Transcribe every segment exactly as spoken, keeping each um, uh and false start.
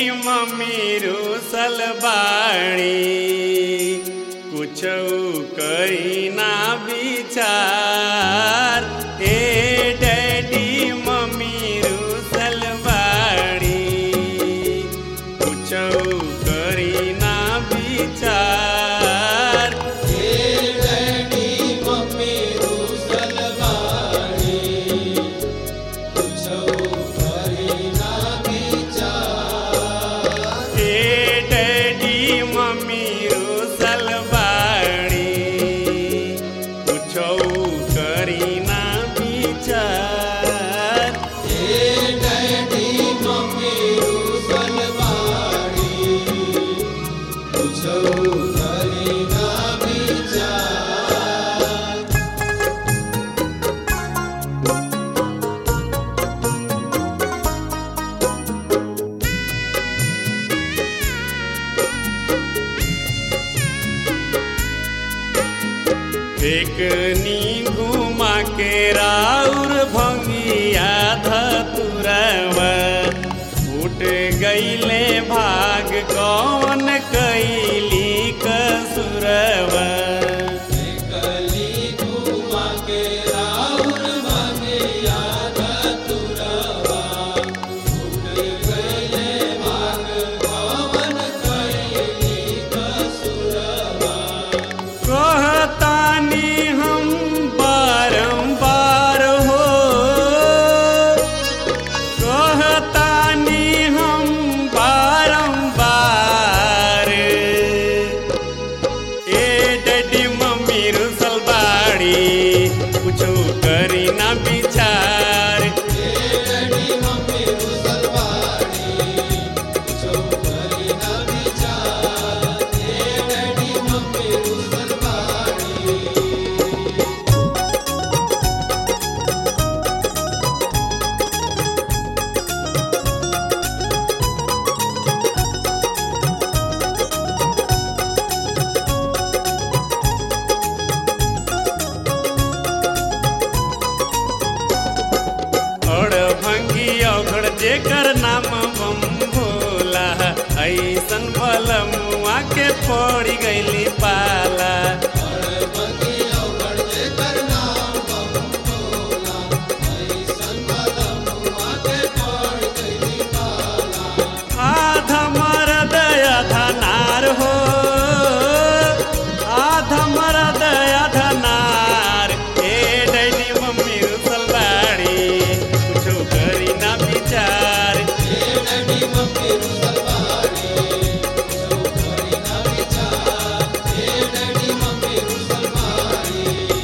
Mummy रूसल बाड़ी कुछ करी ना विचार। ए डैडी मम्मी रूसल बाड़ी कुछ करी ना विचार। ए डैडी मम्मी रूसल बाड़ी कुछ करी ना विचार। ए डैडी मम्मी रूसल बाड़ी कुछ करी ना विचार। ए डैडी मम्मी रूसल बाड़ी कुछ करी ना विचार। देखनी घुमा के राउर भंगिया धतुरवा उठ गईले भाग कौन कैली कसुरवा। कली घुमा के राउर भंगिया धतुरवा उठ गईले भाग कौन कैली कसुरवा। कहतानी हम बारंबार हो कहतानी हम बारंबार। ए डैडी मम्मी रूसल बाड़ी कुछो करी ना विचार। ए डैडी मम्मी रूसल बाड़ी कुछ करी ना विचार। ए डैडी मम्मी रूसल बाड़ी। और भंगी औघड़ जेकर नाम बम भोला ऐसन बलमुआ के पड़ी गईली पाला। आधा मरद आधा नार हो आधा मरद आधा नार। ए डैडी मम्मी रूसल बाड़ी कुछो करी ना विचार। ए डैडी मम्मी रूसल बाड़ी कुछ करी ना विचार। ए डैडी मम्मी रूसल बाड़ी।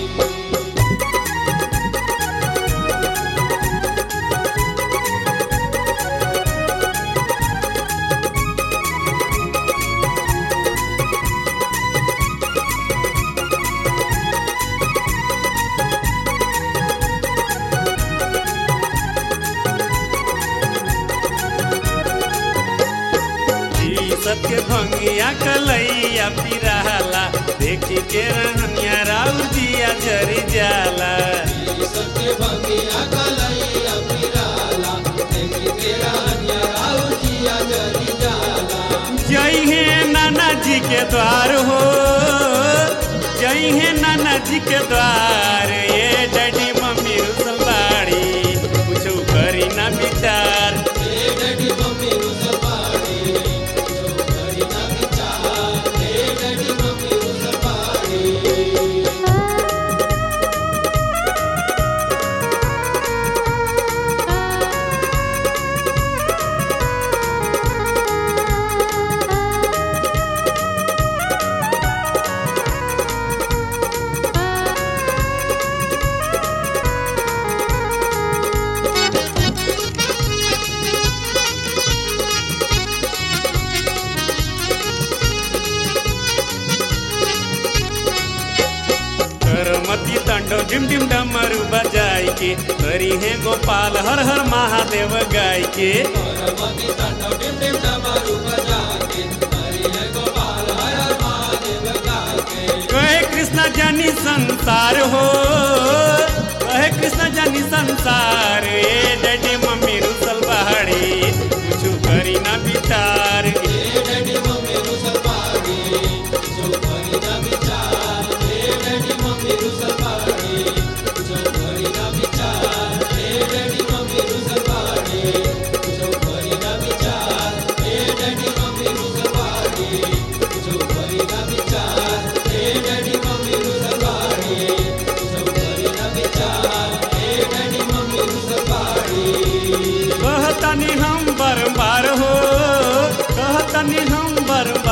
सबके भंगिया कलैया पिराला देखी के रहनिया राउर दिया जरी जाला। सबके भंगिया कलैया पिराला देखी के रहनिया राउर जिया जरी जाला। जय हे नाना जी के द्वार हो जय हे नाना जी के द्वार। ये डैडी मम्मी रूसल बाड़ी कुछो करी ना विचार। ए डैडी मम्मी रूसल बाड़ी कुछ करी ना विचार। ए डैडी मम्मी रूसल बाड़ी। करमती तांडव डिम डिम डमरू बजाई के हरि है गोपाल हर हर महादेव गाय के। परमति तांडव डिम डिम डमरू बजा के हरि है गोपाल हर हर महादेव गाय के। कहे कृष्णा जानी संसार हो कहे कृष्णा जानी संसार। ए डैडी मम्मी रूसल बाड़ी कुछ करी ना विचार। कहतनी हम बारंबार हो कहतनी हम बारंबार